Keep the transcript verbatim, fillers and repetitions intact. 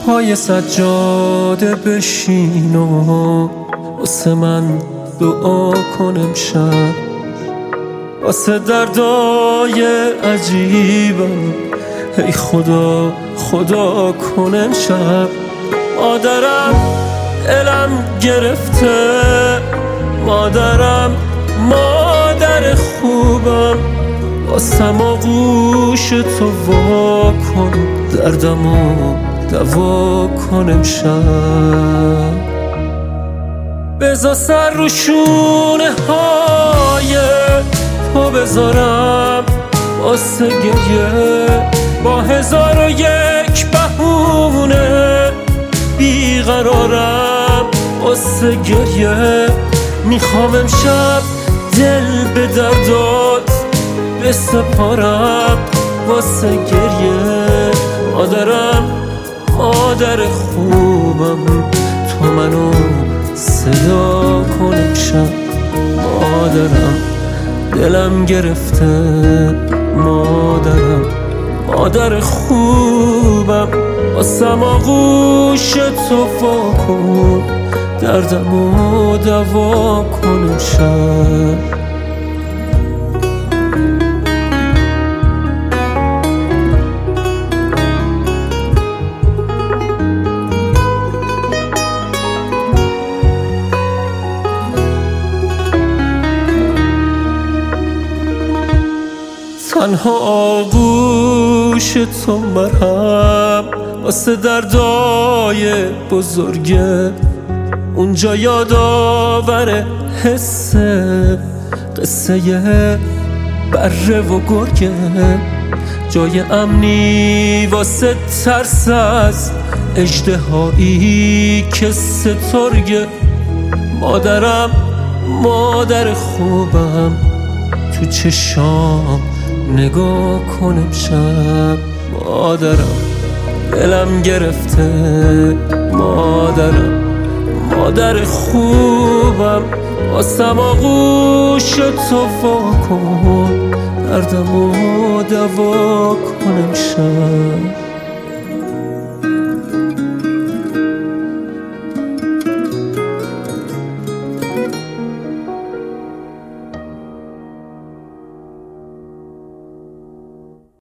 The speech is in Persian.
پای سجاده بشین و واسه من دعا کن امشب، واسه دردای عجیبم ای خدا خدا کن امشب. مادرم دلم گرفته، مادرم مادر خوبم، واسم آغوش تو وا کن، دردمو دوا کن امشب. بذار سر رو شونه های تو بذارم واسه گریه، با هزار و یک بهونه بیقرارم واسه گریه. میخوام امشب دل به دردات بسپارم واسه گریه. مادرم مادر خوبم، تو منو صدا کن امشب. مادرم دلم گرفته، مادرم مادر خوبم، واسم آغوش تو وا کن، دردمو دوا کن امشب. تنها آغوش تو مرهم واسه دردای بزرگه، اونجا یادآور حس قصه بره و گرگه، جای امنی واسه ترس از اژدهایی که سترگه. مادرم مادر خوبم، تو چشام نگاه کن امشب. مادرم دلم گرفته، مادرم مادر خوبم، واسم آغوش تو وا کن، دردمو دوا کن امشب.